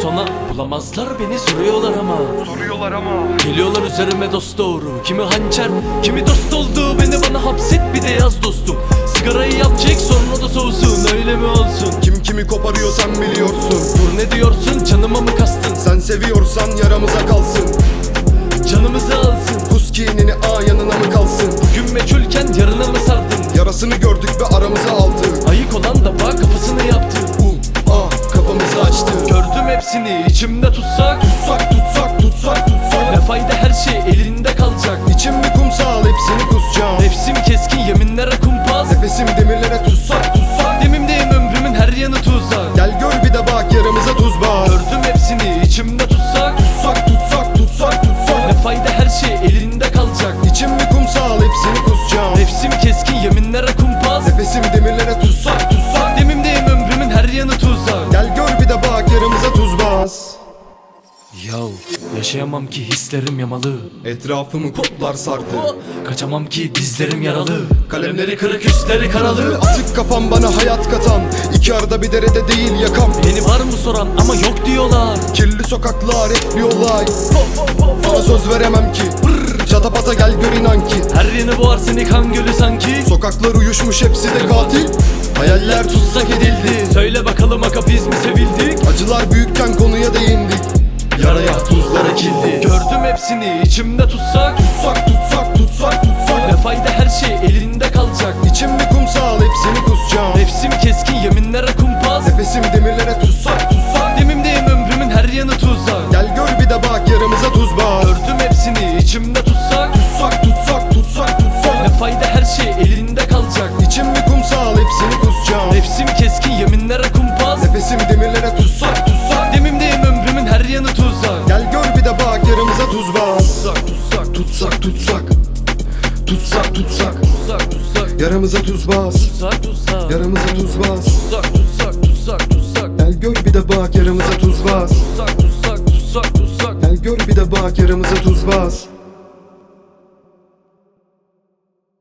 sonra bulamazlar beni, soruyorlar ama. Geliyorlar üzerime dost doğru. Kimi hançer, kimi dost oldu. Beni bana hapset bir de yaz dostum. Sigarayı yap çek sonra da soğusun, öyle mi olsun? Kim kimi koparıyor sen biliyorsun. Dur ne diyorsun, canıma mı kastın? Sen seviyorsan yaramıza kalsın. Canımızı alsın. Kus kinini yanına mı kalsın? Bugün meçhulken yarına mı sardın? Yarasını gördük ve aramıza aldı. Ayık olan da bak kafasını yaptı. Kafamızı açtı. Gördüm hepsini içimde tutsak. Tutsak. Ne fayda, her şey elinde kalacak. İçim bir kumsal, hepsini kusacağım. Nefsim keskin, yeminlere kumpas. Nefesim demirlere tutsak. Demimdeyim, ömrümün her yanı tuzak. Gel gör bir de bak yaramıza tuz bas. Gördüm hepsini içimde tutsak. Tutsak. Ne fayda, her şey elinde kalacak. İçim bir kumsal, hepsini kusacağım. Nefsim keskin, yeminlere kumpas. Nefesim demirlere tutsak. Demimdeyim, ömrümün her yanı tuzak. Gel gör bir de bak yaramıza tuz bas. Yav, yaşayamam ki hislerim yamalı. Etrafımı kurtlar sardı. Kaçamam ki dizlerim yaralı. Kalemleri kırık, üstleri karalı. Atık kafam bana hayat katan. İki arada bir derede değil yakam. Beni var mı soran ama yok diyorlar. Kirli sokaklar hep bir olay. Sana söz veremem ki. Çatapata gel gör inan ki. Her yanı boğar seni kan gölü sanki. Sokaklar uyuşmuş hepsi de katil. Hayaller tutsak edildi. Söyle bakalım aga, biz mi sevildik? Acılar büyükken konuya değindik. Yaraya tuzlar ekildi. Gördüm hepsini içimde tutsak. Tutsak. Ne fayda, her şey elinde kalacak. İçim bir kumsal, hepsini kusacağım. Nefsim keskin, yeminlere kumpas. Nefesim demirlere tutsak. Demimdeyim, ömrümün her yanı tuzak. Gel gör bir de bak yaramıza tuz bas. Gördüm hepsini içimde tutsak. Tutsak. Ne fayda, her şey elinde kalacak. İçim bir kumsal, hepsini kusacağım. Nefsim keskin, yeminlere kumpas. Nefesim demirlere tutsak. Demimdeyim, ömrümün her yanı tuzak. Gel gör bir de bak yaramıza tuz bas. Tutsak. Yaramıza tuz bas. Yaramıza tuz bas. Gel gör bir de bak yaramıza tuz bas. Gel gör bir de bak yaramıza tuz bas.